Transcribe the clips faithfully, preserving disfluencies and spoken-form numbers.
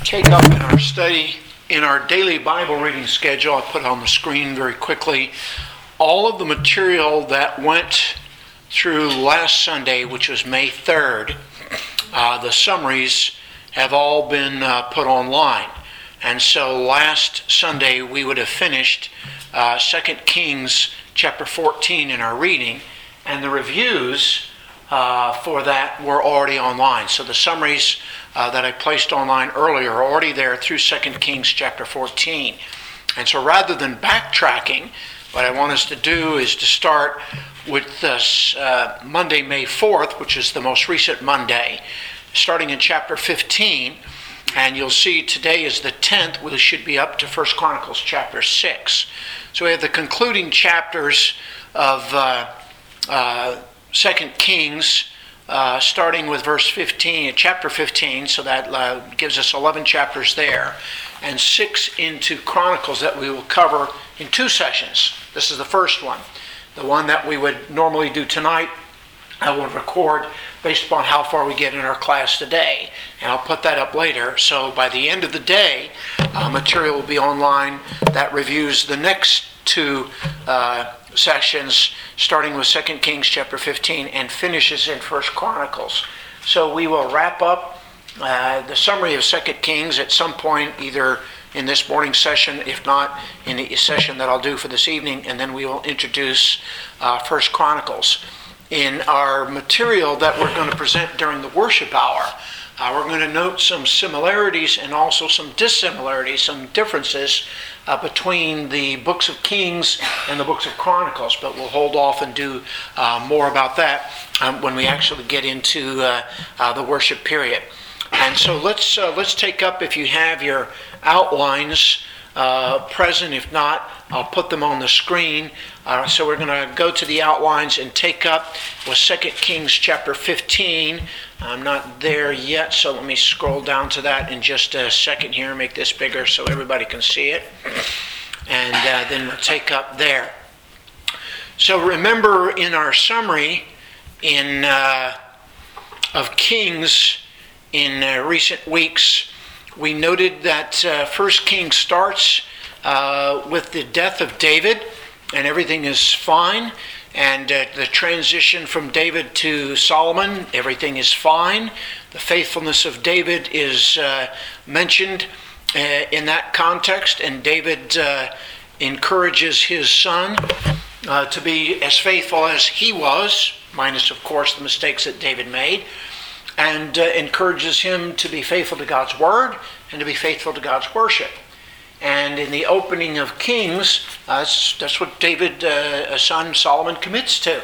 take up in our study, in our daily Bible reading schedule, I'll put it on the screen very quickly, all of the material that went through last Sunday, which was May third. Uh, the summaries have all been uh, put online. And so last Sunday we would have finished uh, Second Kings chapter fourteen in our reading, and the reviews uh, for that were already online. So the summaries uh, that I placed online earlier are already there through Second Kings chapter fourteen. And so rather than backtracking, what I want us to do is to start with this uh, Monday, May fourth, which is the most recent Monday, starting in chapter fifteen. And you'll see today is the tenth. We should be up to First Chronicles chapter six. So we have the concluding chapters of uh, uh, Second Kings, uh, starting with verse fifteen, chapter fifteen. So that uh, gives us eleven chapters there, and six into Chronicles that we will cover in two sessions. This is the first one. The one that we would normally do tonight, I will record based upon how far we get in our class today. And I'll put that up later. So by the end of the day, uh, material will be online that reviews the next two uh, sessions, starting with Second Kings chapter fifteen and finishes in First Chronicles. So we will wrap up uh, the summary of Second Kings at some point, either in this morning session, if not in the session that I'll do for this evening, and then we will introduce uh, First Chronicles. In our material that we're going to present during the worship hour, uh, we're going to note some similarities and also some dissimilarities, some differences uh, between the books of Kings and the books of Chronicles, but we'll hold off and do uh, more about that um, when we actually get into uh, uh, the worship period. And so let's uh, let's take up, if you have your outlines uh, present. If not, I'll put them on the screen. Uh, so we're going to go to the outlines and take up with Second Kings chapter fifteen. I'm not there yet, so let me scroll down to that in just a second here, make this bigger so everybody can see it. And uh, then we'll take up there. So remember in our summary in uh, of Kings in uh, recent weeks, we noted that uh, First Kings starts uh, with the death of David, and everything is fine. And uh, the transition from David to Solomon, everything is fine. The faithfulness of David is uh, mentioned uh, in that context, and David uh, encourages his son uh, to be as faithful as he was, minus, of course, the mistakes that David made, and uh, encourages him to be faithful to God's word and to be faithful to God's worship. And in the opening of Kings, uh, that's, that's what David, uh, son Solomon, commits to.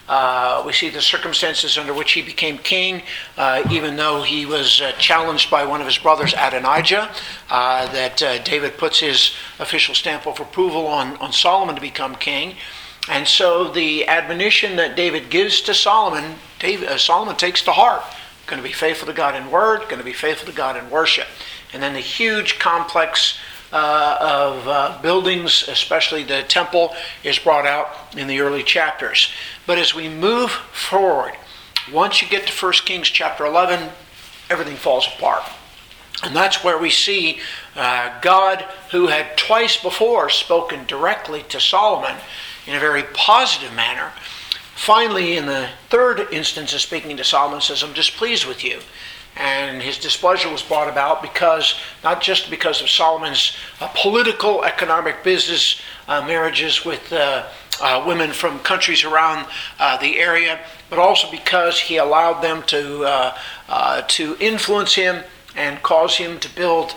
Uh, we see the circumstances under which he became king, uh, even though he was uh, challenged by one of his brothers, Adonijah, uh, that uh, David puts his official stamp of approval on, on Solomon to become king. And so the admonition that David gives to Solomon, David, uh, Solomon takes to heart. Going to be faithful to God in word, going to be faithful to God in worship. And then the huge complex uh, of uh, buildings, especially the temple, is brought out in the early chapters. But as we move forward, once you get to First Kings chapter eleven, everything falls apart. And that's where we see uh, God, who had twice before spoken directly to Solomon in a very positive manner, finally, in the third instance of speaking to Solomon, says, I'm displeased with you. And his displeasure was brought about because, not just because of Solomon's uh, political, economic, business uh, marriages with uh, uh, women from countries around uh, the area, but also because he allowed them to, uh, uh, to influence him and cause him to build,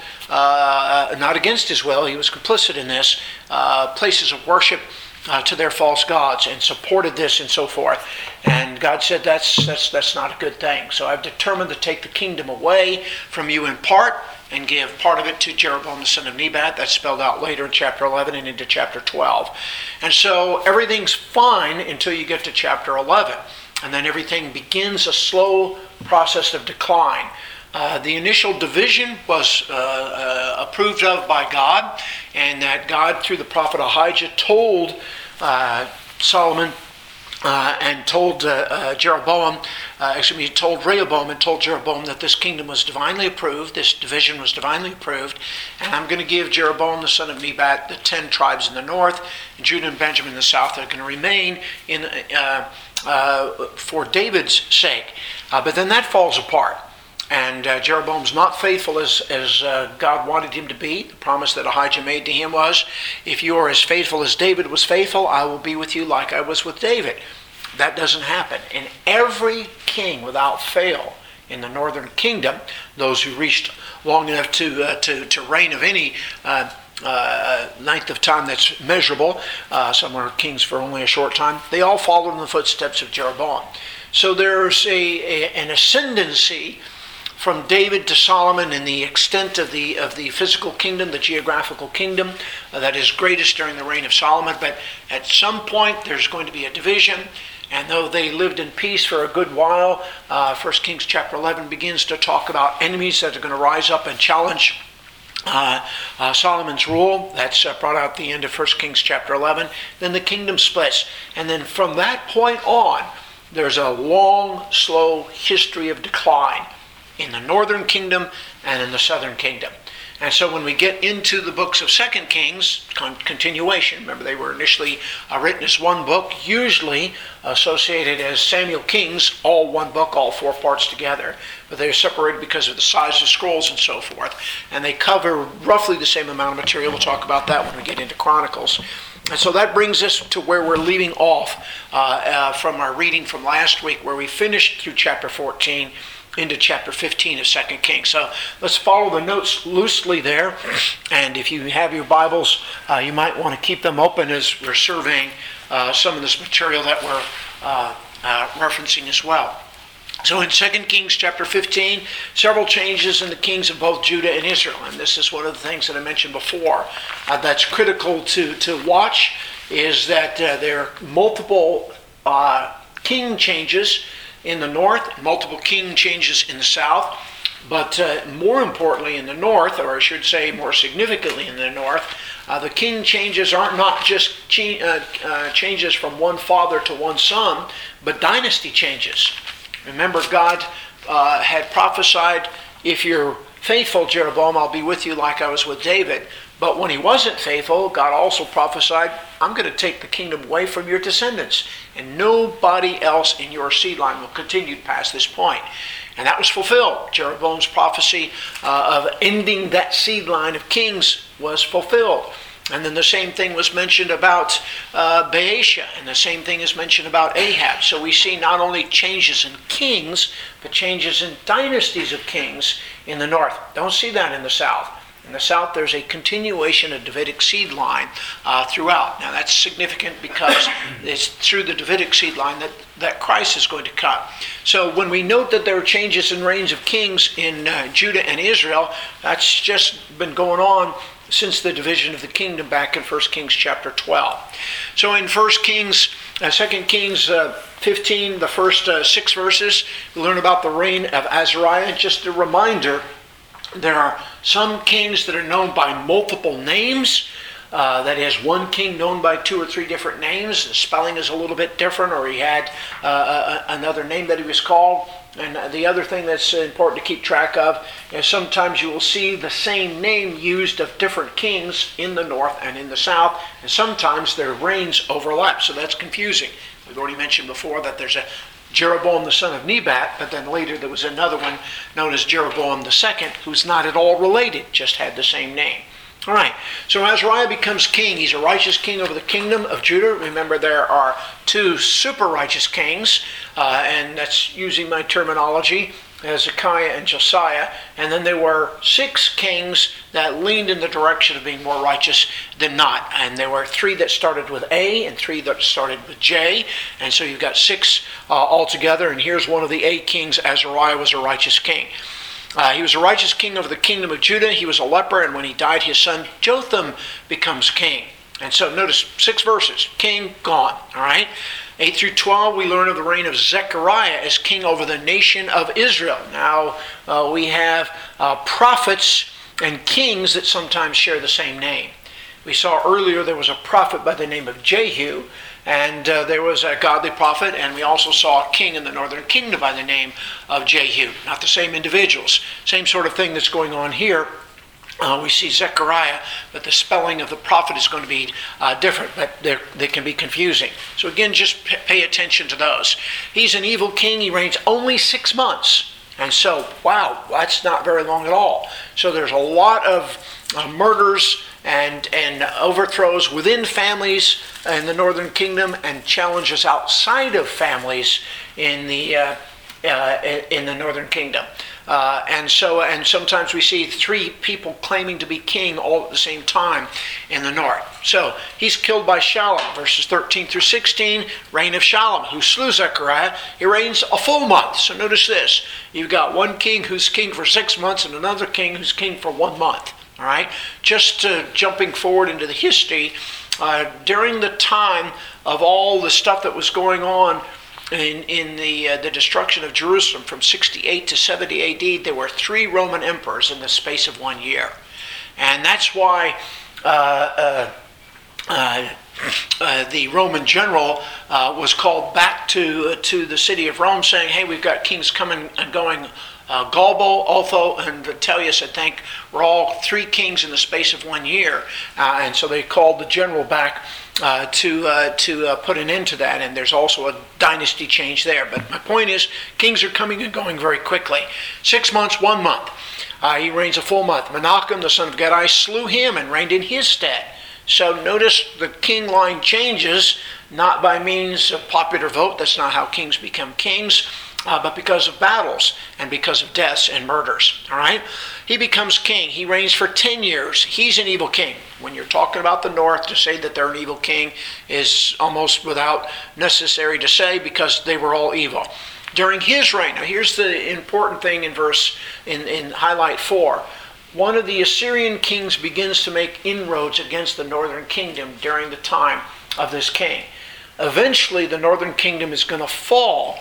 uh, not against his will, he was complicit in this, uh, places of worship Uh, to their false gods, and supported this and so forth. And God said that's that's that's not a good thing. So I've determined to take the kingdom away from you in part and give part of it to Jeroboam the son of Nebat. That's spelled out later in chapter eleven and into chapter twelve. And so everything's fine until you get to chapter eleven. And then everything begins a slow process of decline. Uh, the initial division was uh, uh, approved of by God, and that God, through the prophet Ahijah, told uh, Solomon Uh, and told uh, uh, Jeroboam, uh, excuse me, told Rehoboam and told Jeroboam that this kingdom was divinely approved, this division was divinely approved, and I'm going to give Jeroboam the son of Nebat the ten tribes in the north, and Judah and Benjamin in the south that are going to remain in uh, uh, for David's sake. Uh, but then that falls apart. And uh, Jeroboam's not faithful as, as uh, God wanted him to be. The promise that Ahijah made to him was, if you are as faithful as David was faithful, I will be with you like I was with David. That doesn't happen. And every king without fail in the northern kingdom, those who reached long enough to uh, to, to reign of any uh, uh, length of time that's measurable, uh, some are kings for only a short time, they all followed in the footsteps of Jeroboam. So there's a, a an ascendancy from David to Solomon in the extent of the of the physical kingdom, the geographical kingdom, uh, that is greatest during the reign of Solomon. But at some point there's going to be a division, and though they lived in peace for a good while, uh, First Kings chapter eleven begins to talk about enemies that are going to rise up and challenge uh, uh, Solomon's rule. That's uh, brought out at the end of First Kings chapter eleven. Then the kingdom splits, and then from that point on, there's a long, slow history of decline in the northern kingdom and in the southern kingdom. And so when we get into the books of Second Kings, con- continuation, remember they were initially uh, written as one book, usually associated as Samuel Kings, all one book, all four parts together, but they're separated because of the size of scrolls and so forth. And they cover roughly the same amount of material. We'll talk about that when we get into Chronicles. And so that brings us to where we're leaving off uh, uh, from our reading from last week, where we finished through chapter fourteen, into chapter fifteen of Second Kings. So let's follow the notes loosely there. And if you have your Bibles, uh, you might want to keep them open as we're surveying uh, some of this material that we're uh, uh, referencing as well. So in Second Kings chapter fifteen, several changes in the kings of both Judah and Israel. And this is one of the things that I mentioned before uh, that's critical to, to watch, is that uh, there are multiple uh, king changes in the north, multiple king changes in the south, but uh, more importantly in the north, or I should say more significantly in the north, uh, the king changes aren't not just cha- uh, uh, changes from one father to one son, but dynasty changes. Remember, God uh, had prophesied, if you're faithful, Jeroboam, I'll be with you like I was with David. But when he wasn't faithful, God also prophesied, I'm going to take the kingdom away from your descendants, and nobody else in your seed line will continue past this point. And that was fulfilled. Jeroboam's prophecy uh, of ending that seed line of kings was fulfilled. And then the same thing was mentioned about uh, Baasha, and the same thing is mentioned about Ahab. So we see not only changes in kings, but changes in dynasties of kings in the north. Don't see that in the south. In the south, there's a continuation of Davidic seed line uh, throughout. Now, that's significant because it's through the Davidic seed line that, that Christ is going to come. So when we note that there are changes in reigns of kings in uh, Judah and Israel, that's just been going on since the division of the kingdom back in First Kings chapter twelve. So in First Kings, uh, Second Kings uh, fifteen, the first uh, six verses, we learn about the reign of Azariah. Just a reminder, there are some kings that are known by multiple names. Uh, that is, one king known by two or three different names. The spelling is a little bit different, or he had uh, a, another name that he was called. And the other thing that's important to keep track of is sometimes you will see the same name used of different kings in the north and in the south, and sometimes their reigns overlap, so that's confusing. We've already mentioned before that there's a Jeroboam the son of Nebat, but then later there was another one known as Jeroboam the second, who's not at all related, just had the same name. All right, so Azariah becomes king. He's a righteous king over the kingdom of Judah. Remember, there are two super righteous kings, uh, and that's using my terminology, Hezekiah and Josiah. And then there were six kings that leaned in the direction of being more righteous than not. And there were three that started with A and three that started with J. And so you've got six uh, altogether. And here's one of the A kings. Azariah was a righteous king. Uh, he was a righteous king over the kingdom of Judah. He was a leper, and when he died, his son Jotham becomes king. And so notice, six verses, king, gone, all right? eight through twelve, we learn of the reign of Zechariah as king over the nation of Israel. Now, uh, we have uh, prophets and kings that sometimes share the same name. We saw earlier there was a prophet by the name of Jehu, And uh, there was a godly prophet, and we also saw a king in the northern kingdom by the name of Jehu. Not the same individuals. Same sort of thing that's going on here. Uh, we see Zechariah, but the spelling of the prophet is going to be uh, different, but they can be confusing. So again, just p- pay attention to those. He's an evil king. He reigns only six months. And so, wow, that's not very long at all. So there's a lot of uh, murders and, and overthrows within families in the northern kingdom and challenges outside of families in the uh, uh, in the northern kingdom. Uh, and so, and sometimes we see three people claiming to be king all at the same time in the north. So he's killed by Shallum, verses thirteen through sixteen, reign of Shallum, who slew Zechariah. He reigns a full month. So notice this: you've got one king who's king for six months, and another king who's king for one month. All right. Just uh, jumping forward into the history, uh, during the time of all the stuff that was going on. In, in the uh, the destruction of Jerusalem from sixty-eight to seventy A D, there were three Roman emperors in the space of one year. And that's why uh, uh, uh, uh, the Roman general uh, was called back to, uh, to the city of Rome saying, hey, we've got kings coming and going. Uh, Galbo, Otho, and Vitellius, I think, were all three kings in the space of one year. Uh, and so they called the general back uh, to uh, to uh, put an end to that. And there's also a dynasty change there. But my point is, kings are coming and going very quickly. Six months, one month. Uh, he reigns a full month. Menachem, the son of Gedi, slew him and reigned in his stead. So notice the king line changes, not by means of popular vote. That's not how kings become kings. Uh, but because of battles and because of deaths and murders. All right? He becomes king. He reigns for ten years. He's an evil king. When you're talking about the north, to say that they're an evil king is almost without necessary to say because they were all evil. During his reign, now here's the important thing in verse, in, in highlight four. One of the Assyrian kings begins to make inroads against the northern kingdom during the time of this king. Eventually, the northern kingdom is going to fall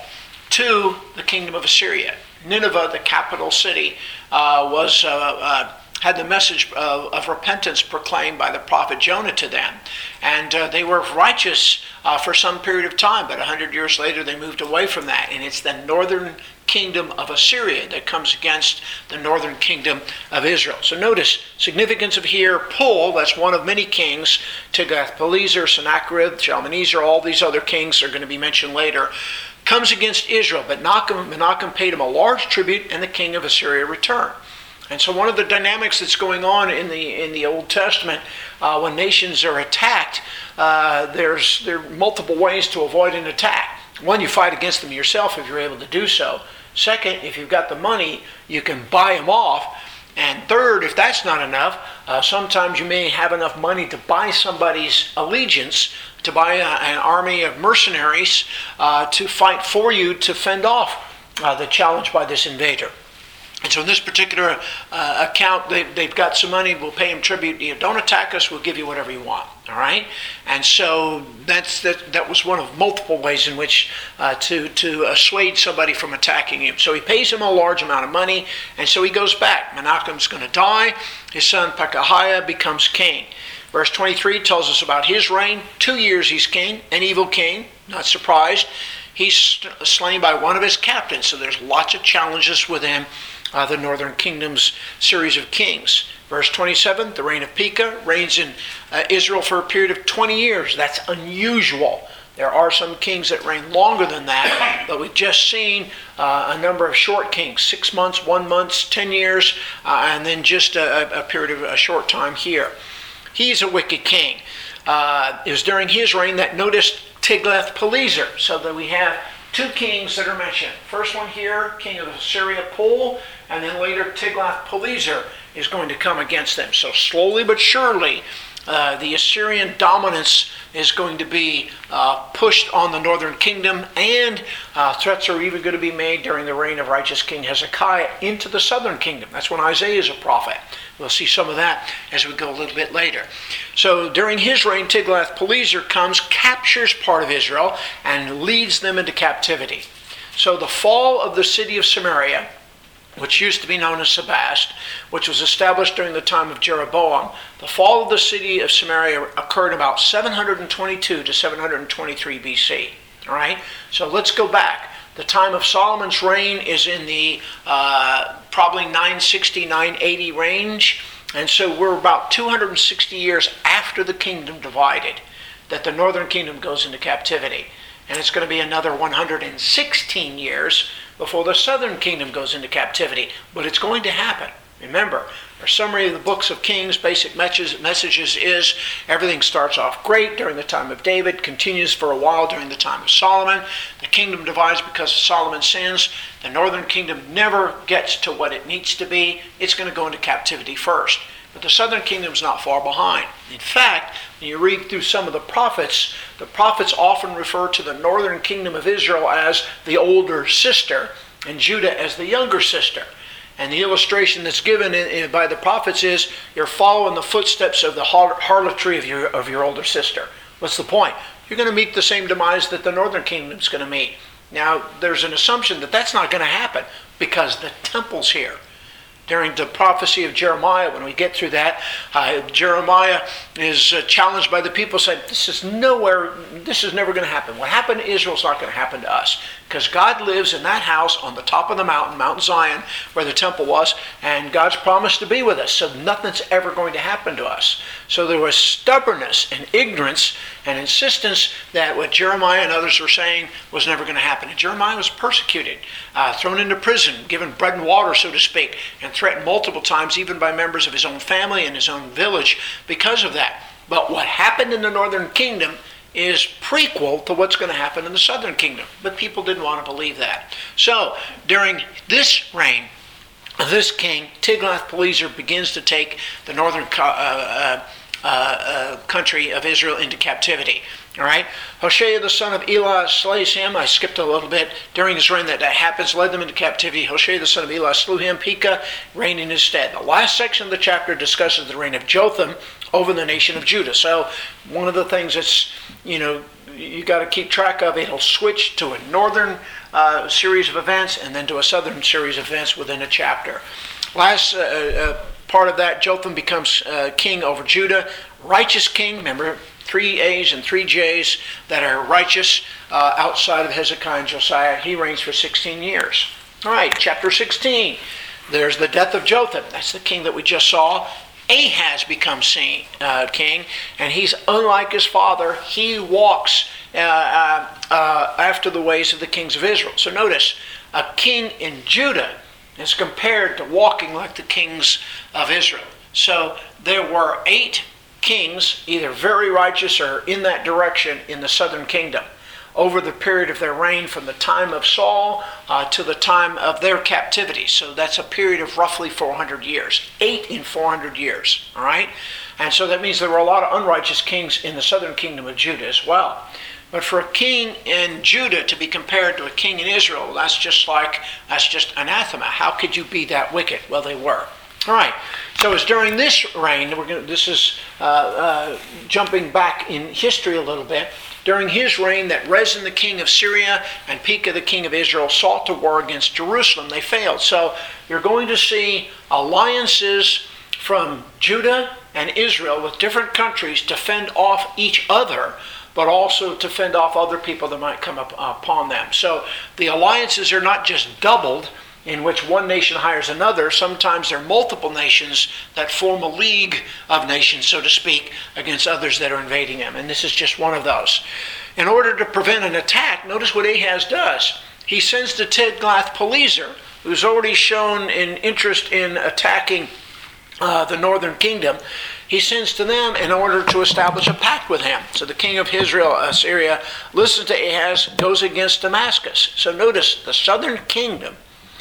to the kingdom of Assyria. Nineveh, the capital city, uh, was uh, uh, had the message of, of repentance proclaimed by the prophet Jonah to them. And uh, they were righteous uh, for some period of time, but a hundred years later they moved away from that. And it's the northern kingdom of Assyria that comes against the northern kingdom of Israel. So notice, significance of here, Pul, that's one of many kings, Tiglath-Pileser, Sennacherib, Shalmaneser, all these other kings are going to be mentioned later, comes against Israel, but Menachem, Menachem paid him a large tribute, and the king of Assyria returned. And so one of the dynamics that's going on in the in the Old Testament, uh, when nations are attacked, uh, there's there are multiple ways to avoid an attack. One, you fight against them yourself if you're able to do so. Second, if you've got the money, you can buy them off. And third, if that's not enough, uh, sometimes you may have enough money to buy somebody's allegiance, to buy a, an army of mercenaries uh, to fight for you to fend off uh, the challenge by this invader. And so in this particular uh, account, they, they've got some money, we'll pay them tribute. You don't attack us, we'll give you whatever you want. All right? And so that's that, that was one of multiple ways in which uh, to, to assuage somebody from attacking him. So he pays him a large amount of money, and so he goes back. Menachem's going to die. His son Pekahiah becomes king. Verse twenty-three tells us about his reign. Two years he's king, an evil king, not surprised. He's slain by one of his captains, so there's lots of challenges with him. Uh, the northern kingdom's series of kings. Verse twenty-seven, the reign of Pekah, reigns in uh, Israel for a period of twenty years. That's unusual. There are some kings that reign longer than that, but we've just seen uh, a number of short kings, six months, one month, ten years, uh, and then just a, a period of a short time here. He's a wicked king. Uh, it was during his reign that noticed Tiglath-Pileser, so that we have two kings that are mentioned. First one here, king of Assyria, Pul, and then later Tiglath-Pileser is going to come against them. So slowly but surely, uh, the Assyrian dominance is going to be uh, pushed on the northern kingdom, and uh, threats are even going to be made during the reign of righteous King Hezekiah into the southern kingdom. That's when Isaiah is a prophet. We'll see some of that as we go a little bit later. So during his reign, Tiglath-Pileser comes, captures part of Israel, and leads them into captivity. So the fall of the city of Samaria which used to be known as Sebast, which was established during the time of Jeroboam. The fall of the city of Samaria occurred about seven hundred twenty-two to seven hundred twenty-three B C. All right, so let's go back. The time of Solomon's reign is in the uh, probably nine sixty, nine eighty range, and so we're about two hundred sixty years after the kingdom divided that the northern kingdom goes into captivity. And it's going to be another one hundred sixteen years before the southern kingdom goes into captivity. But it's going to happen. Remember, our summary of the books of Kings, basic messages is everything starts off great during the time of David, continues for a while during the time of Solomon. The kingdom divides because of Solomon's sins. The northern kingdom never gets to what it needs to be. It's going to go into captivity first. But the southern kingdom is not far behind. In fact, when you read through some of the prophets, the prophets often refer to the northern kingdom of Israel as the older sister and Judah as the younger sister. And the illustration that's given in, in, by the prophets is you're following the footsteps of the harlotry of your, of your older sister. What's the point? You're going to meet the same demise that the northern kingdom is going to meet. Now, there's an assumption that that's not going to happen because the temple's here. During the prophecy of Jeremiah, when we get through that, uh, Jeremiah is uh, challenged by the people, saying, this is nowhere, this is never going to happen. What happened to Israel is not going to happen to us. Because God lives in that house on the top of the mountain, Mount Zion, where the temple was, and God's promised to be with us, so nothing's ever going to happen to us. So there was stubbornness and ignorance and insistence that what Jeremiah and others were saying was never going to happen. And Jeremiah was persecuted, uh, thrown into prison, given bread and water, so to speak, and threatened multiple times, even by members of his own family and his own village, because of that. But what happened in the northern kingdom is prequel to what's going to happen in the southern kingdom. But people didn't want to believe that. So, during this reign of this king, Tiglath-Pileser begins to take the northern uh, uh, uh, uh, country of Israel into captivity. All right? Hoshea, the son of Elah, slays him. I skipped a little bit. During his reign that, that happens, led them into captivity. Hoshea, the son of Elah, slew him. Pekah reigned in his stead. The last section of the chapter discusses the reign of Jotham over the nation of Judah. So one of the things that's, you know, you got to keep track of, it'll switch to a northern uh, series of events and then to a southern series of events within a chapter. Last uh, uh, part of that, Jotham becomes uh, king over Judah. Righteous king, remember, three A's and three J's that are righteous uh, outside of Hezekiah and Josiah. He reigns for sixteen years. All right, chapter sixteen. There's the death of Jotham. That's the king that we just saw. Ahaz becomes uh, king, and he's unlike his father. He walks uh, uh, uh, after the ways of the kings of Israel. So notice, a king in Judah is compared to walking like the kings of Israel. So there were eight kings, either very righteous or in that direction, in the southern kingdom over the period of their reign from the time of Saul uh, to the time of their captivity. So that's a period of roughly four hundred years. Eight in four hundred years, all right? And so that means there were a lot of unrighteous kings in the southern kingdom of Judah as well. But for a king in Judah to be compared to a king in Israel, that's just like, that's just anathema. How could you be that wicked? Well, they were. All right, so it's during this reign, we're going to, this is uh, uh, jumping back in history a little bit, during his reign that Rezin the king of Syria and Pekah the king of Israel sought to war against Jerusalem. They failed. So you're going to see alliances from Judah and Israel with different countries to fend off each other, but also to fend off other people that might come up upon them. So the alliances are not just doubled, in which one nation hires another. Sometimes there are multiple nations that form a league of nations, so to speak, against others that are invading them. And this is just one of those. In order to prevent an attack, notice what Ahaz does. He sends to Tiglath-Pileser, who's already shown an interest in attacking uh, the northern kingdom. He sends to them in order to establish a pact with him. So the king of Israel, Assyria, listens to Ahaz, goes against Damascus. So notice the southern kingdom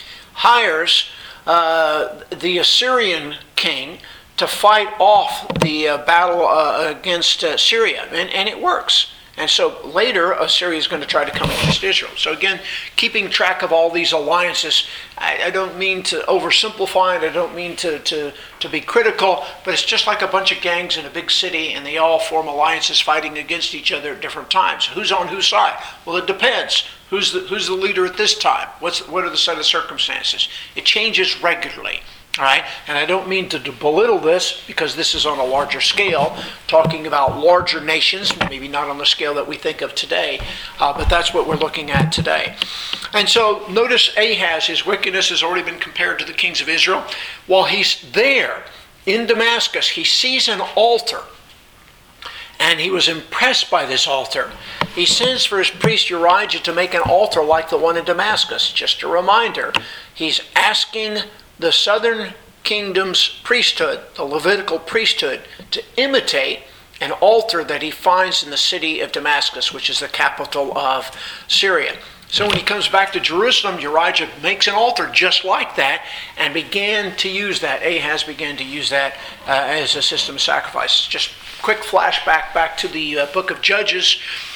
hires uh, the Assyrian king to fight off the uh, battle uh, against uh, Syria. And, and it works. And so later, Assyria is going to try to come against Israel. So again, keeping track of all these alliances, I, I don't mean to oversimplify it, I don't mean to, to, to be critical, but it's just like a bunch of gangs in a big city, and they all form alliances fighting against each other at different times. Who's on whose side? Well, it depends. Who's the, who's the leader at this time? What's, what are the set of circumstances? It changes regularly. All right, and I don't mean to belittle this because this is on a larger scale, talking about larger nations, maybe not on the scale that we think of today, uh, but that's what we're looking at today. And so notice Ahaz, his wickedness has already been compared to the kings of Israel. While he's there in Damascus, he sees an altar, and he was impressed by this altar. He sends for his priest Urijah to make an altar like the one in Damascus. Just a reminder, he's asking the southern kingdom's priesthood, the Levitical priesthood, to imitate an altar that he finds in the city of Damascus, which is the capital of Syria. So when he comes back to Jerusalem, Urijah makes an altar just like that and began to use that. Ahaz began to use that uh, as a system of sacrifices. Just quick flashback back to the uh, book of Judges.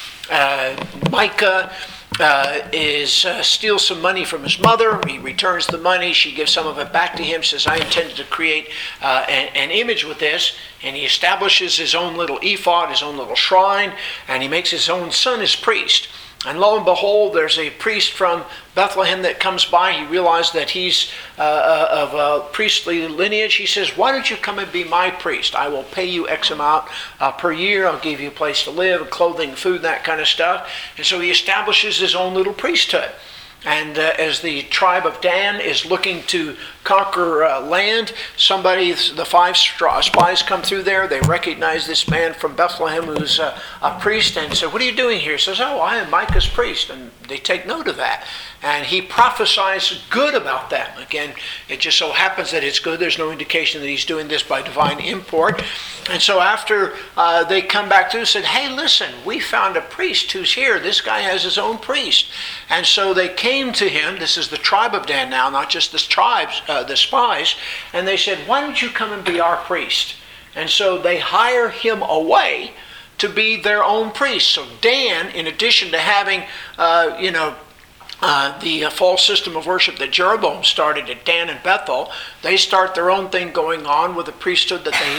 Uh, Micah Uh, is uh, steals some money from his mother. He returns the money. She gives some of it back to him, says, I intended to create uh, an, an image with this. And he establishes his own little ephod, his own little shrine, and he makes his own son his priest. And lo and behold, there's a priest from Bethlehem that comes by. He realized that he's uh, of a priestly lineage. He says, why don't you come and be my priest? I will pay you X amount uh, per year. I'll give you a place to live, clothing, food, that kind of stuff. And so he establishes his own little priesthood. And uh, as the tribe of Dan is looking to conquer uh, land, somebody, the five spies come through there. They recognize this man from Bethlehem who's uh, a priest and say, what are you doing here? He says, oh, I am Micah's priest. And they take note of that. And he prophesies good about them. Again, it just so happens that it's good. There's no indication that he's doing this by divine import. And so after uh, they come back to and said, hey, listen, we found a priest who's here. This guy has his own priest. And so they came to him. This is the tribe of Dan now, not just the tribes, uh, the spies. And they said, why don't you come and be our priest? And so they hire him away to be their own priest. So Dan, in addition to having, uh, you know, Uh, the uh, false system of worship that Jeroboam started at Dan and Bethel, they start their own thing going on with a priesthood that they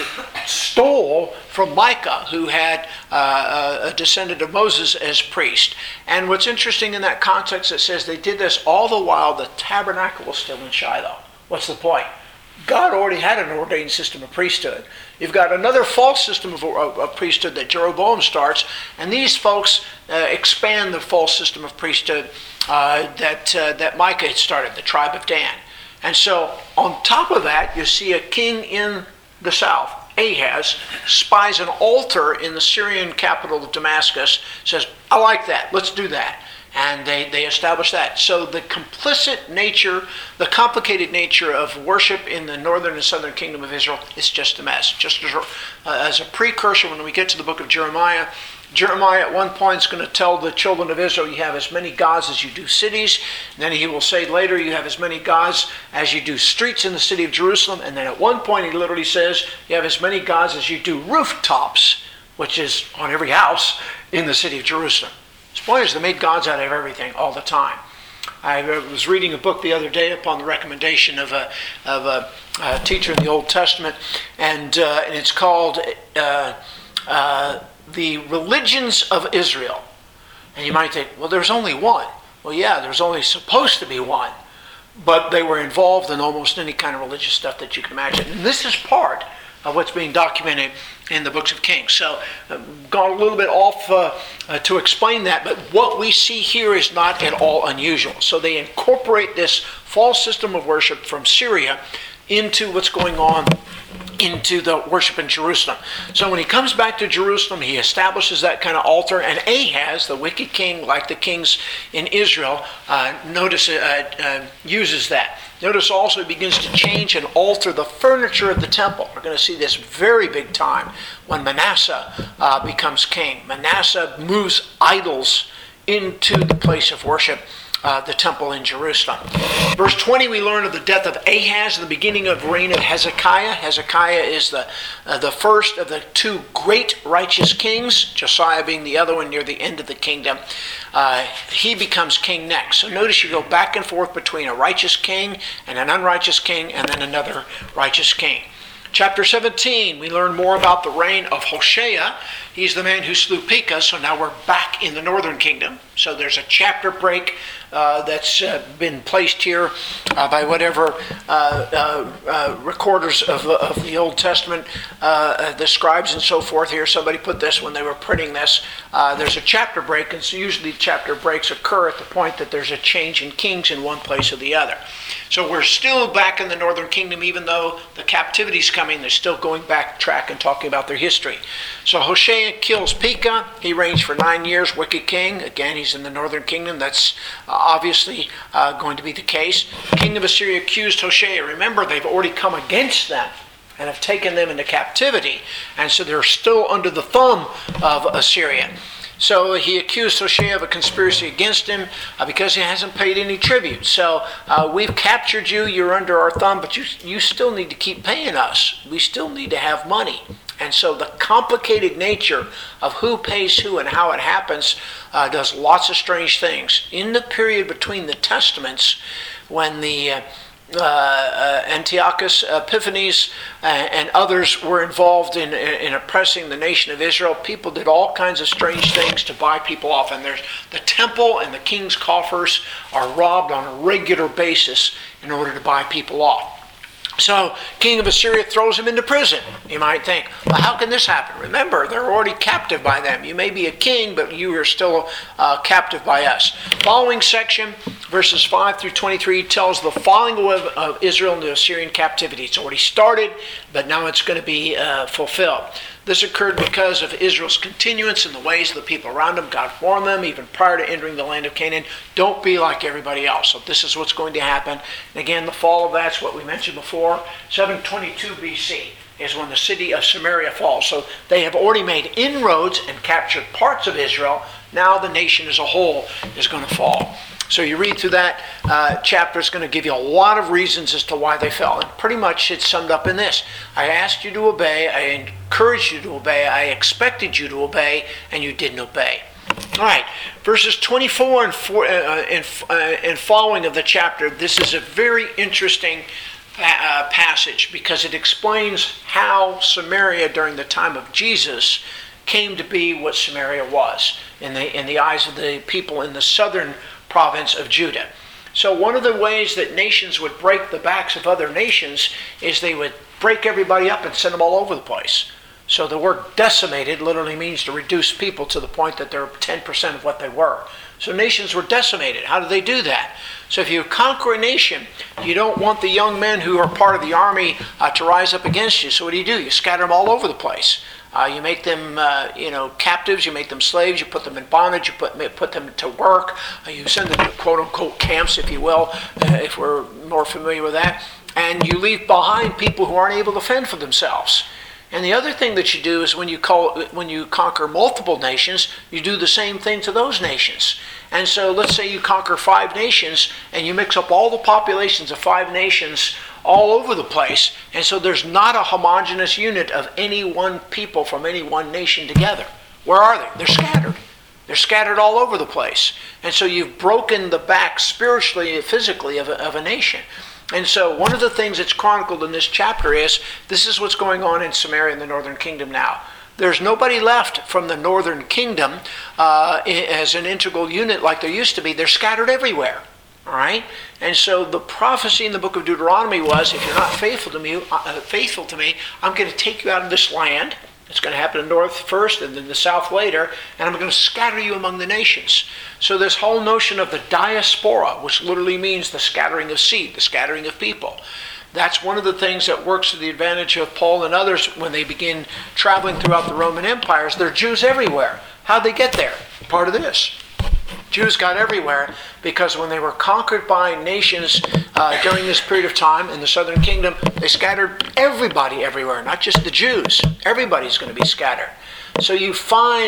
stole from Micah, who had uh, a descendant of Moses as priest. And what's interesting in that context, it says they did this all the while the tabernacle was still in Shiloh. What's the point? God already had an ordained system of priesthood. You've got another false system of, of, of priesthood that Jeroboam starts, and these folks uh, expand the false system of priesthood uh, that uh, that Micah had started, the tribe of Dan. And so on top of that, you see a king in the south, Ahaz, spies an altar in the Syrian capital of Damascus, says, I like that, let's do that. And they, they establish that. So the complicit nature, the complicated nature of worship in the northern and southern kingdom of Israel is just a mess. Just as a, uh, as a precursor, when we get to the book of Jeremiah, Jeremiah at one point is going to tell the children of Israel, you have as many gods as you do cities. And then he will say later, you have as many gods as you do streets in the city of Jerusalem. And then at one point he literally says, you have as many gods as you do rooftops, which is on every house in the city of Jerusalem. His point is they made gods out of everything all the time. I was reading a book the other day upon the recommendation of a, of a, a teacher in the Old Testament, and, uh, and it's called uh, uh, The Religions of Israel. And you might think, well, there's only one. Well, yeah, there's only supposed to be one. But they were involved in almost any kind of religious stuff that you can imagine. And this is part of what's being documented in the books of Kings. So uh, gone a little bit off uh, uh, to explain that, but what we see here is not at all unusual. So they incorporate this false system of worship from Syria into what's going on into the worship in Jerusalem. So when he comes back to Jerusalem, he establishes that kind of altar, and Ahaz, the wicked king, like the kings in Israel, uh, notice uh, uh, uses that. Notice also he begins to change and alter the furniture of the temple. We're going to see this very big time when Manasseh uh, becomes king. Manasseh moves idols into the place of worship uh, the temple in Jerusalem. Verse twenty, we learn of the death of Ahaz, the beginning of the reign of Hezekiah. Hezekiah is the uh, the first of the two great righteous kings, Josiah being the other one near the end of the kingdom. Uh, he becomes king next. So notice you go back and forth between a righteous king and an unrighteous king and then another righteous king. Chapter seventeen, we learn more about the reign of Hoshea. He's the man who slew Pekah, so now we're back in the northern kingdom. So there's a chapter break uh, that's uh, been placed here uh, by whatever uh, uh, uh, recorders of, of the Old Testament, uh, the scribes and so forth here. Somebody put this when they were printing this. Uh, there's a chapter break, and so usually chapter breaks occur at the point that there's a change in kings in one place or the other. So we're still back in the northern kingdom, even though the captivity's coming. They're still going back track and talking about their history. So Hoshea kills Pekah. He reigns for nine years, wicked king. Again, he's in the northern kingdom. That's uh, obviously uh, going to be the case. The king of Assyria accused Hoshea. Remember, they've already come against them and have taken them into captivity. And so they're still under the thumb of Assyria. So he accused Hoshea of a conspiracy against him uh, because he hasn't paid any tribute. So uh, we've captured you, you're under our thumb, but you, you still need to keep paying us. We still need to have money. And so the complicated nature of who pays who and how it happens uh, does lots of strange things. In the period between the Testaments, when the uh, Uh, uh, Antiochus Epiphanes uh, and others were involved in, in, in oppressing the nation of Israel, people did all kinds of strange things to buy people off. And there's the temple and the king's coffers are robbed on a regular basis in order to buy people off. So, king of Assyria throws him into prison. You might think, well, how can this happen? Remember, they're already captive by them. You may be a king, but you are still uh, captive by us. Following section, verses five through twenty-three, tells the falling away of, of Israel into Assyrian captivity. It's already started, but now it's going to be uh, fulfilled. This occurred because of Israel's continuance in the ways of the people around them. God warned them, even prior to entering the land of Canaan, don't be like everybody else. So this is what's going to happen. And again, the fall of that's what we mentioned before. seven twenty-two B C is when the city of Samaria falls. So they have already made inroads and captured parts of Israel. Now the nation as a whole is going to fall. So you read through that uh, chapter, it's going to give you a lot of reasons as to why they fell. And pretty much it's summed up in this. I asked you to obey, I encouraged you to obey, I expected you to obey, and you didn't obey. All right, verses twenty-four and, four, uh, and, uh, and following of the chapter, this is a very interesting uh, passage because it explains how Samaria during the time of Jesus came to be what Samaria was in the, in the eyes of the people in the southern province of Judah. So one of the ways that nations would break the backs of other nations is they would break everybody up and send them all over the place. So the word decimated literally means to reduce people to the point that they're ten percent of what they were. So nations were decimated. How do they do that? So if you conquer a nation, you don't want the young men who are part of the army uh, to rise up against you. So what do you do? You scatter them all over the place. Uh, you make them, uh, you know, captives. You make them slaves. You put them in bondage. You put put them to work. Uh, you send them to quote unquote camps, if you will, uh, if we're more familiar with that. And you leave behind people who aren't able to fend for themselves. And the other thing that you do is when you call when you conquer multiple nations, you do the same thing to those nations. And so let's say you conquer five nations and you mix up all the populations of five nations all over the place. And so there's not a homogeneous unit of any one people from any one nation together. Where are they? They're scattered. They're scattered all over the place. And so you've broken the back spiritually and physically of a, of a nation. And so one of the things that's chronicled in this chapter is this is what's going on in Samaria in the northern kingdom now. There's nobody left from the northern kingdom uh, as an integral unit like there used to be. They're scattered everywhere. All right? And so the prophecy in the book of Deuteronomy was, if you're not faithful to me, uh, faithful to me, I'm going to take you out of this land. It's going to happen in the north first and then the south later, and I'm going to scatter you among the nations. So this whole notion of the diaspora, which literally means the scattering of seed, the scattering of people, that's one of the things that works to the advantage of Paul and others when they begin traveling throughout the Roman empires. There are Jews everywhere. How'd they get there? Part of this. Jews got everywhere because when they were conquered by nations uh, during this period of time in the southern kingdom, they scattered everybody everywhere, not just the Jews. Everybody's going to be scattered. So you find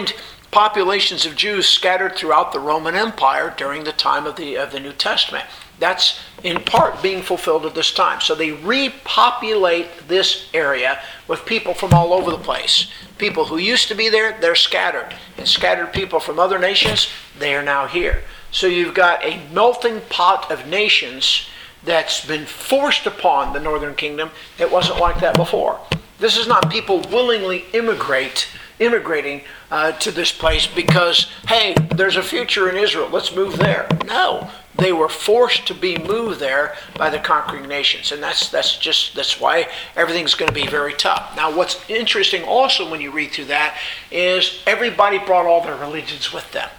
populations of Jews scattered throughout the Roman Empire during the time of the of the New Testament. That's in part being fulfilled at this time. So they repopulate this area with people from all over the place. People who used to be there, they're scattered. And scattered people from other nations, they are now here. So you've got a melting pot of nations that's been forced upon the northern kingdom. It wasn't like that before. This is not people willingly immigrate, immigrating uh, to this place because, hey, there's a future in Israel, let's move there. No. They were forced to be moved there by the conquering nations, and that's that's just that's why everything's going to be very tough. Now, what's interesting also when you read through that is everybody brought all their religions with them.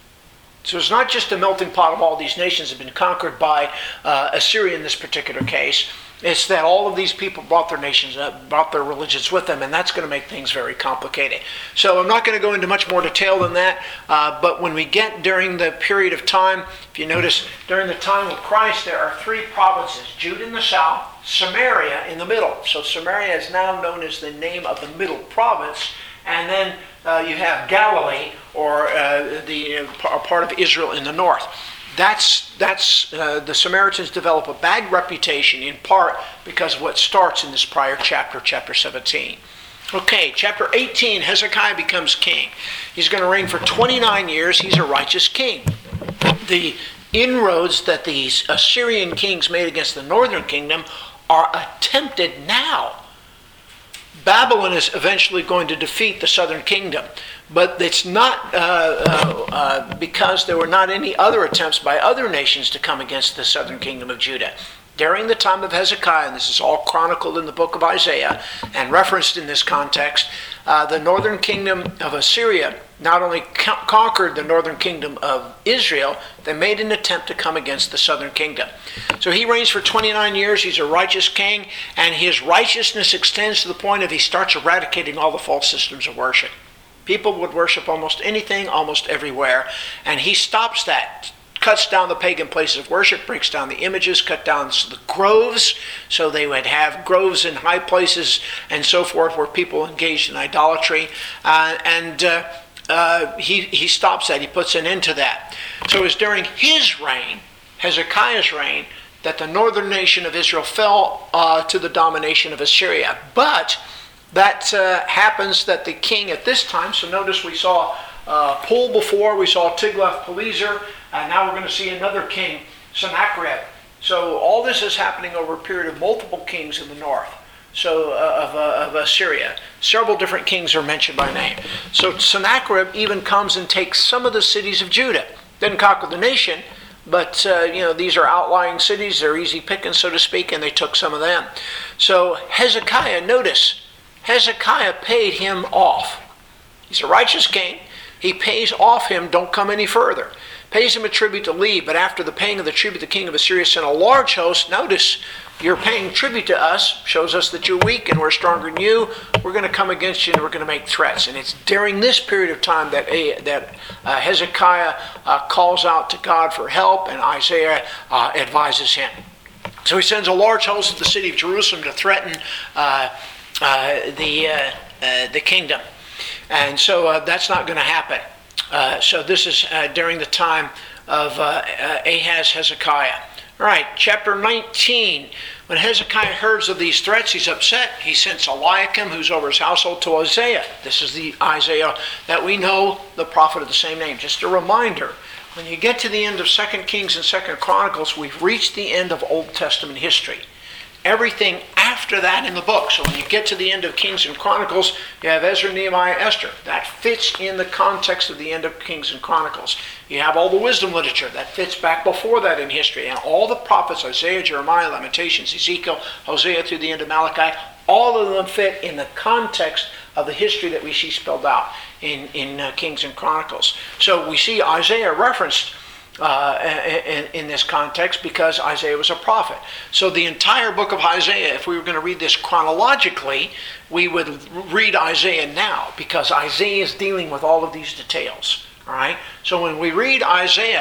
So it's not just a melting pot of all these nations that have been conquered by uh, Assyria in this particular case. It's that all of these people brought their nations, uh, brought their religions with them, and that's going to make things very complicated. So I'm not going to go into much more detail than that, uh, but when we get during the period of time, if you notice, during the time of Christ, there are three provinces, Judah in the south, Samaria in the middle. So Samaria is now known as the name of the middle province, and then uh, you have Galilee, or uh, the uh, part of Israel in the north. That's, that's uh, the Samaritans develop a bad reputation in part because of what starts in this prior chapter, chapter seventeen. Okay, chapter eighteen, Hezekiah becomes king. He's going to reign for twenty-nine years. He's a righteous king. The inroads that these Assyrian kings made against the northern kingdom are attempted now. Babylon is eventually going to defeat the southern kingdom. But it's not uh, uh, uh, because there were not any other attempts by other nations to come against the southern kingdom of Judah. During the time of Hezekiah, and this is all chronicled in the book of Isaiah and referenced in this context, uh, the northern kingdom of Assyria not only co- conquered the northern kingdom of Israel, they made an attempt to come against the southern kingdom. So he reigns for twenty-nine years. He's a righteous king, and his righteousness extends to the point of he starts eradicating all the false systems of worship. People would worship almost anything, almost everywhere, and he stops that. Cuts down the pagan places of worship, breaks down the images, cut down the groves, so they would have groves in high places and so forth where people engaged in idolatry. Uh, and uh, uh, he, he stops that. He puts an end to that. So it was during his reign, Hezekiah's reign, that the northern nation of Israel fell uh, to the domination of Assyria. But that uh, happens that the king at this time, so notice we saw uh, Pul before, we saw Tiglath-Pileser, and now we're going to see another king, Sennacherib. So all this is happening over a period of multiple kings in the north so uh, of, uh, of Assyria. Several different kings are mentioned by name. So Sennacherib even comes and takes some of the cities of Judah. Didn't conquer the nation, but uh, you know, these are outlying cities, they're easy pickings, so to speak, and they took some of them. So Hezekiah, notice, Hezekiah paid him off. He's a righteous king. He pays off him, don't come any further. Pays him a tribute to leave, but after the paying of the tribute, the king of Assyria sent a large host. Notice, you're paying tribute to us, shows us that you're weak and we're stronger than you. We're going to come against you and we're going to make threats. And it's during this period of time that, uh, that uh, Hezekiah uh, calls out to God for help, and Isaiah uh, advises him. So he sends a large host to the city of Jerusalem to threaten uh, uh, the, uh, uh, the kingdom. And so uh, that's not going to happen. Uh, so this is uh, during the time of uh, uh, Ahaz, Hezekiah. All right, chapter nineteen. When Hezekiah hears of these threats, he's upset. He sends Eliakim, who's over his household, to Isaiah. This is the Isaiah that we know, the prophet of the same name. Just a reminder, when you get to the end of Second Kings and Second Chronicles, we've reached the end of Old Testament history. Everything after that in the book. So when you get to the end of Kings and Chronicles, you have Ezra, Nehemiah, Esther. That fits in the context of the end of Kings and Chronicles. You have all the wisdom literature. That fits back before that in history. And all the prophets, Isaiah, Jeremiah, Lamentations, Ezekiel, Hosea through the end of Malachi, all of them fit in the context of the history that we see spelled out in, in uh, Kings and Chronicles. So we see Isaiah referenced Uh, in, in this context because Isaiah was a prophet. So the entire book of Isaiah, if we were going to read this chronologically, we would read Isaiah now because Isaiah is dealing with all of these details. All right. So when we read Isaiah,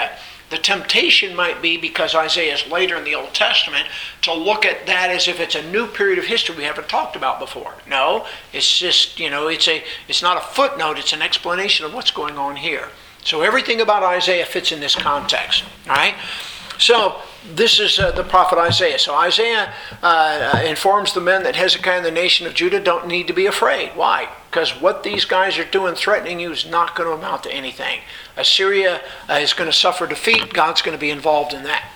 The temptation might be, because Isaiah is later in the Old Testament, to look at that as if it's a new period of history we haven't talked about before. No, it's just, you know, it's a it's not a footnote, it's an explanation of what's going on here. So everything about Isaiah fits in this context. All right? So this is uh, the prophet Isaiah. So Isaiah uh, informs the men that Hezekiah and the nation of Judah don't need to be afraid. Why? Because what these guys are doing, threatening you, is not going to amount to anything. Assyria uh, is going to suffer defeat. God's going to be involved in that.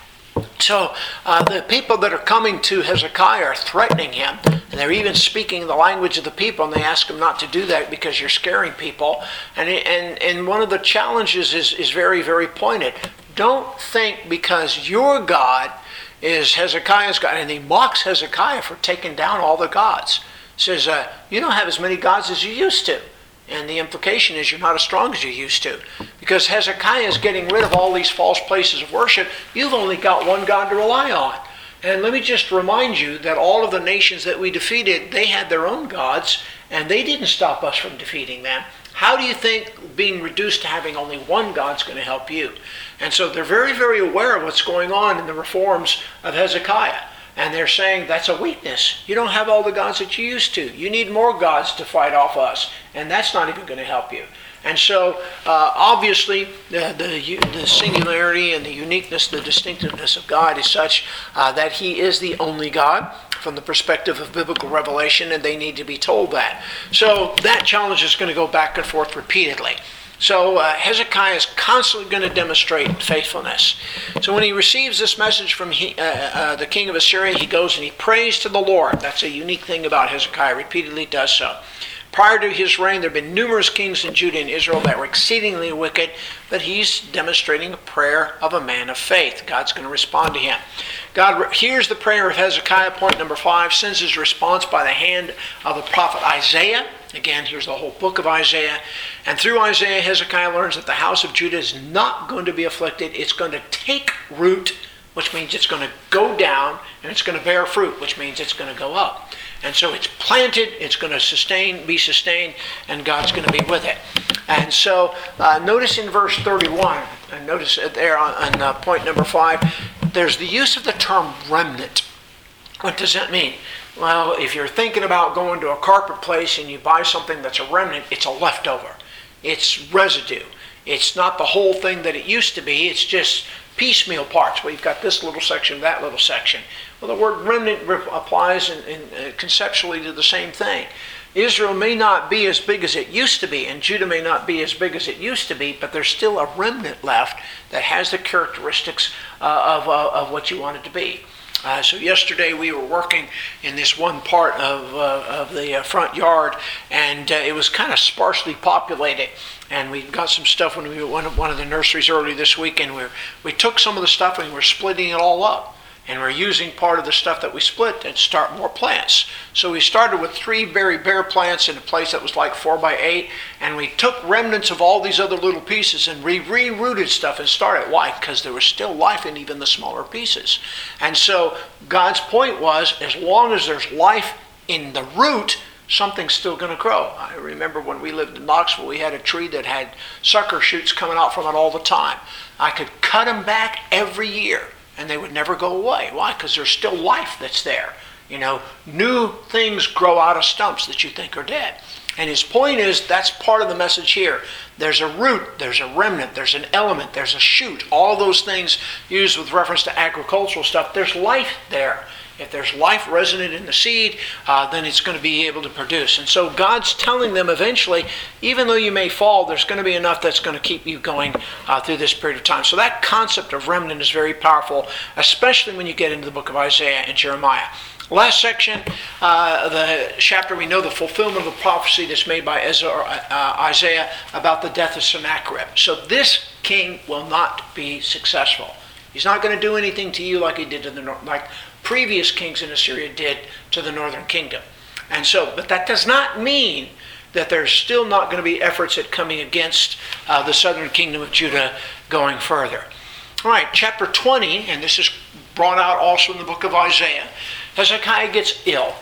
So uh, the people that are coming to Hezekiah are threatening him, and they're even speaking the language of the people, and they ask him not to do that because you're scaring people. And and and one of the challenges is, is very, very pointed. Don't think because your God is Hezekiah's God, and he mocks Hezekiah for taking down all the gods. He says, uh, you don't have as many gods as you used to. And the implication is you're not as strong as you used to. Because Hezekiah is getting rid of all these false places of worship. You've only got one God to rely on. And let me just remind you that all of the nations that we defeated, they had their own gods, and they didn't stop us from defeating them. How do you think being reduced to having only one God is going to help you? And so they're very, very aware of what's going on in the reforms of Hezekiah. And they're saying that's a weakness. You don't have all the gods that you used to. You need more gods to fight off us. And that's not even going to help you. And so, uh, obviously, the, the the singularity and the uniqueness, the distinctiveness of God is such uh, that He is the only God from the perspective of biblical revelation, and they need to be told that. So that challenge is going to go back and forth repeatedly. So uh, Hezekiah is constantly going to demonstrate faithfulness. So when he receives this message from he, uh, uh, the king of Assyria, he goes and he prays to the Lord. That's a unique thing about Hezekiah. Repeatedly does so. Prior to his reign, there have been numerous kings in Judah and Israel that were exceedingly wicked, but he's demonstrating a prayer of a man of faith. God's going to respond to him. God hears the prayer of Hezekiah, point number five, sends his response by the hand of the prophet Isaiah. Again, here's the whole book of Isaiah. And through Isaiah, Hezekiah learns that the house of Judah is not going to be afflicted. It's going to take root, which means it's going to go down, and it's going to bear fruit, which means it's going to go up. And so it's planted, it's going to sustain, be sustained, and God's going to be with it. And so uh, notice in verse thirty-one, and notice there on, on uh, point number five, there's the use of the term remnant. What does that mean? Well, if you're thinking about going to a carpet place and you buy something that's a remnant, it's a leftover. It's residue. It's not the whole thing that it used to be. It's just piecemeal parts. Well, you've got this little section, that little section. Well, the word remnant applies in, in, uh, conceptually to the same thing. Israel may not be as big as it used to be, and Judah may not be as big as it used to be, but there's still a remnant left that has the characteristics uh, of, uh, of what you want it to be. Uh, so yesterday we were working in this one part of uh, of the uh, front yard, and uh, it was kind of sparsely populated. And we got some stuff when we went to one of the nurseries early this week, and we we took some of the stuff and we're splitting it all up. And we're using part of the stuff that we split and start more plants. So we started with three very bare plants in a place that was like four by eight, and we took remnants of all these other little pieces and we re-rooted stuff and started. Why? Because there was still life in even the smaller pieces. And so God's point was, as long as there's life in the root, something's still going to grow. I remember when we lived in Knoxville, we had a tree that had sucker shoots coming out from it all the time. I could cut them back every year, and they would never go away. Why? Because there's still life that's there. You know, new things grow out of stumps that you think are dead. And his point is, that's part of the message here. There's a root, there's a remnant, there's an element, there's a shoot. All those things used with reference to agricultural stuff, there's life there. If there's life resident in the seed, uh, then it's going to be able to produce. And so God's telling them eventually, even though you may fall, there's going to be enough that's going to keep you going uh, through this period of time. So that concept of remnant is very powerful, especially when you get into the book of Isaiah and Jeremiah. Last section, uh, the chapter, we know the fulfillment of the prophecy that's made by Ezra, uh, Isaiah about the death of Sennacherib. So this king will not be successful. He's not going to do anything to you like he did to the north, like previous kings in Assyria did to the northern kingdom. And so, but that does not mean that there's still not going to be efforts at coming against uh, the southern kingdom of Judah going further. All right, chapter twenty, and this is brought out also in the book of Isaiah. Hezekiah gets ill,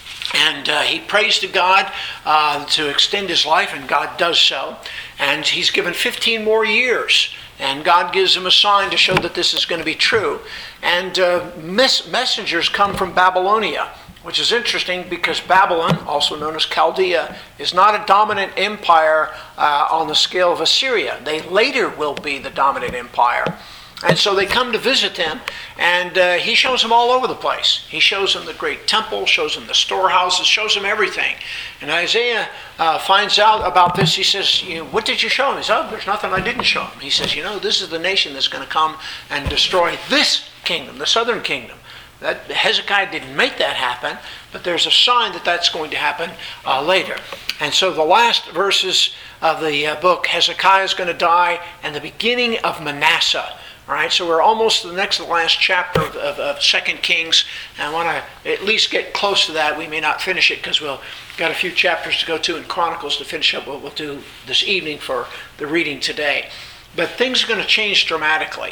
and uh, he prays to God uh, to extend his life, and God does so. And he's given fifteen more years And God gives him a sign to show that this is going to be true. And uh, mes- messengers come from Babylonia, which is interesting because Babylon, also known as Chaldea, is not a dominant empire uh, on the scale of Assyria. They later will be the dominant empire. And so they come to visit them, and uh, he shows them all over the place. He shows them the great temple, shows them the storehouses, shows them everything. And Isaiah uh, finds out about this. He says, you know, what did you show him? He says, oh, there's nothing I didn't show him. He says, you know, this is the nation that's going to come and destroy this kingdom, the southern kingdom. That Hezekiah didn't make that happen, but there's a sign that that's going to happen uh, later. And so the last verses of the uh, book, Hezekiah is going to die, and the beginning of Manasseh. All right, so we're almost to the next to the last chapter of, of, of Second Kings. And I want to at least get close to that. We may not finish it because we'll got a few chapters to go to in Chronicles to finish up what we'll do this evening for the reading today. But things are going to change dramatically.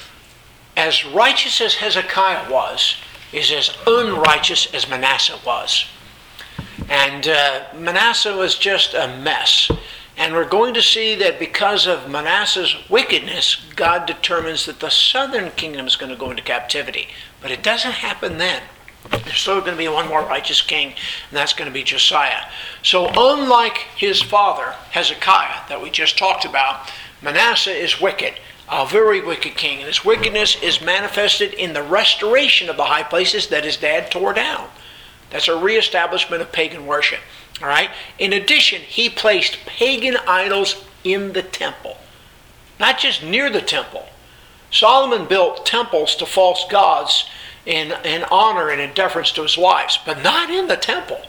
As righteous as Hezekiah was, is as unrighteous as Manasseh was. And uh, Manasseh was just a mess. And we're going to see that because of Manasseh's wickedness, God determines that the southern kingdom is going to go into captivity. But it doesn't happen then. There's still going to be one more righteous king, and that's going to be Josiah. So unlike his father, Hezekiah, that we just talked about, Manasseh is wicked, a very wicked king. And his wickedness is manifested in the restoration of the high places that his dad tore down. That's a reestablishment of pagan worship. All right. In addition, he placed pagan idols in the temple, not just near the temple. Solomon built temples to false gods in, in honor and in deference to his wives, but not in the temple.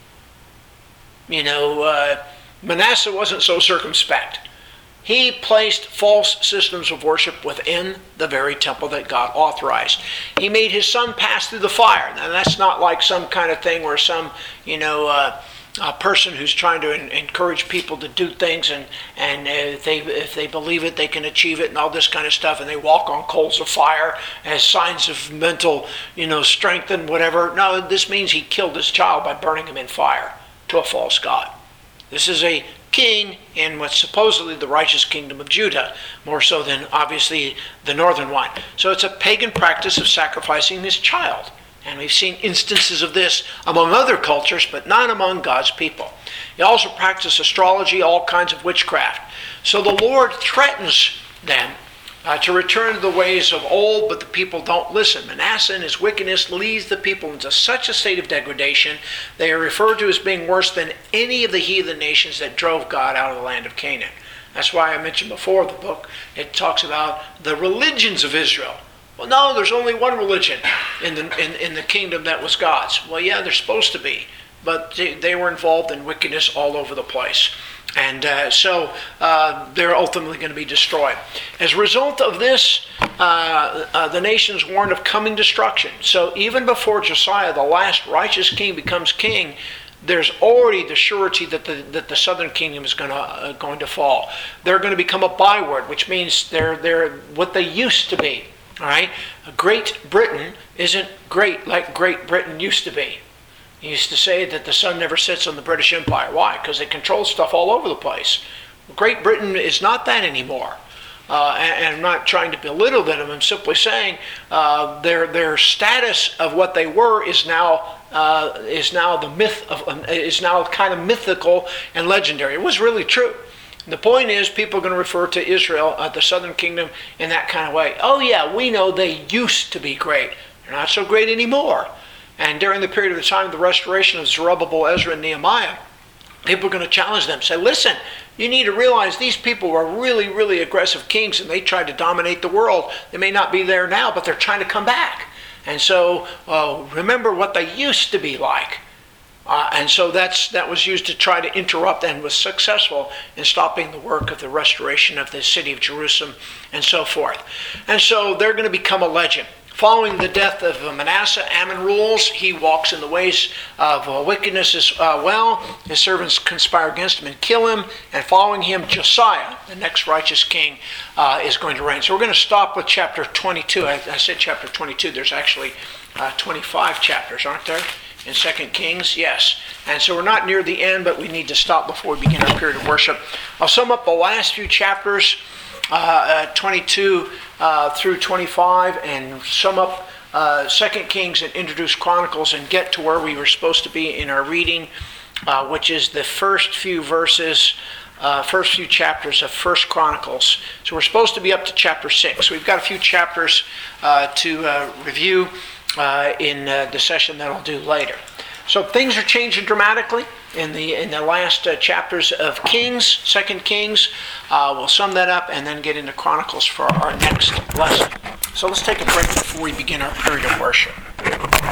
You know, uh, Manasseh wasn't so circumspect. He placed false systems of worship within the very temple that God authorized. He made his son pass through the fire. Now, that's not like some kind of thing where some, you know, uh, a person who's trying to in, encourage people to do things, and, and if they if they believe it, they can achieve it, and all this kind of stuff, and they walk on coals of fire as signs of mental, you know, strength and whatever. No, this means he killed his child by burning him in fire to a false god. This is a king in what's supposedly the righteous kingdom of Judah, more so than obviously the northern one. So it's a pagan practice of sacrificing this child. And we've seen instances of this among other cultures, but not among God's people. He also practiced astrology, all kinds of witchcraft. So the Lord threatens them uh, to return to the ways of old, but the people don't listen. Manasseh and his wickedness leads the people into such a state of degradation, they are referred to as being worse than any of the heathen nations that drove God out of the land of Canaan. That's why I mentioned before the book, it talks about the religions of Israel. Well, no, there's only one religion in the in, in the kingdom that was God's. Well, yeah, they're supposed to be, but they, they were involved in wickedness all over the place. And uh, so uh, they're ultimately going to be destroyed. As a result of this, uh, uh, the nation's warned of coming destruction. So even before Josiah, the last righteous king, becomes king, there's already the surety that the that the southern kingdom is going to uh, going to fall. They're going to become a byword, which means they're they're what they used to be. All right, Great Britain isn't great like Great Britain used to be. He used to say that the sun never sets on the British Empire. Why? Because they control stuff all over the place. Great Britain is not that anymore. Uh, and, and I'm not trying to belittle them. I'm simply saying uh, their their status of what they were is now uh, is now the myth of um, is now kind of mythical and legendary. It was really true. The point is, people are going to refer to Israel, uh, the southern kingdom, in that kind of way. Oh yeah, we know they used to be great. They're not so great anymore. And during the period of the time of the restoration of Zerubbabel, Ezra, and Nehemiah, people are going to challenge them. Say, listen, you need to realize these people were really, really aggressive kings, and they tried to dominate the world. They may not be there now, but they're trying to come back. And so uh, remember what they used to be like. Uh, and so that's that was used to try to interrupt, and was successful in stopping the work of the restoration of the city of Jerusalem and so forth. And so they're going to become a legend. Following the death of Manasseh, Ammon rules. He walks in the ways of uh, wickedness as uh, well. His servants conspire against him and kill him. And following him, Josiah, the next righteous king, uh, is going to reign. So we're going to stop with chapter twenty-two. I, I said chapter twenty-two. There's actually uh, twenty-five chapters, aren't there? In Second Kings, yes. And so we're not near the end, but we need to stop before we begin our period of worship. I'll sum up the last few chapters uh, twenty-two uh, through twenty-five and sum up uh, Second Kings and introduce Chronicles and get to where we were supposed to be in our reading, uh, which is the first few verses, uh, first few chapters of First Chronicles. So we're supposed to be up to chapter six. We've got a few chapters uh, to uh, review uh, in uh, the session that I'll do later. So things are changing dramatically in the in the last uh, chapters of Kings, Second Kings. Uh, we'll sum that up and then get into Chronicles for our next lesson. So let's take a break before we begin our period of worship.